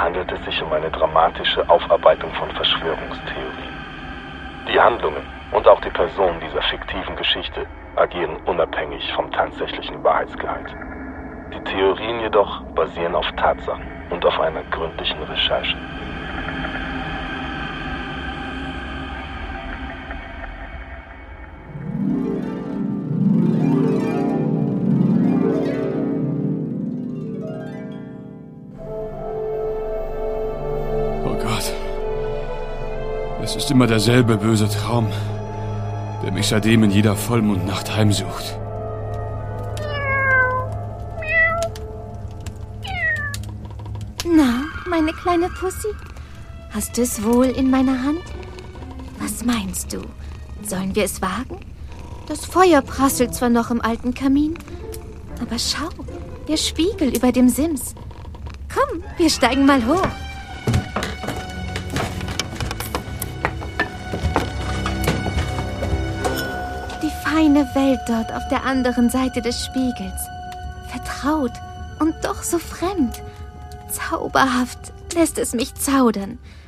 handelt es sich um eine dramatische Aufarbeitung von Verschwörungstheorien. Die Handlungen und auch die Personen dieser fiktiven Geschichte agieren unabhängig vom tatsächlichen Wahrheitsgehalt. Die Theorien jedoch basieren auf Tatsachen und auf einer gründlichen Recherche. Oh Gott. Es ist immer derselbe böse Traum, der mich seitdem in jeder Vollmondnacht heimsucht. Na, meine kleine Pussy? Hast du es wohl in meiner Hand? Was meinst du? Sollen wir es wagen? Das Feuer prasselt zwar noch im alten Kamin, aber schau, der Spiegel über dem Sims. Komm, wir steigen mal hoch. Die feine Welt dort auf der anderen Seite des Spiegels. Vertraut und doch so fremd. Zauberhaft lässt es mich zaudern.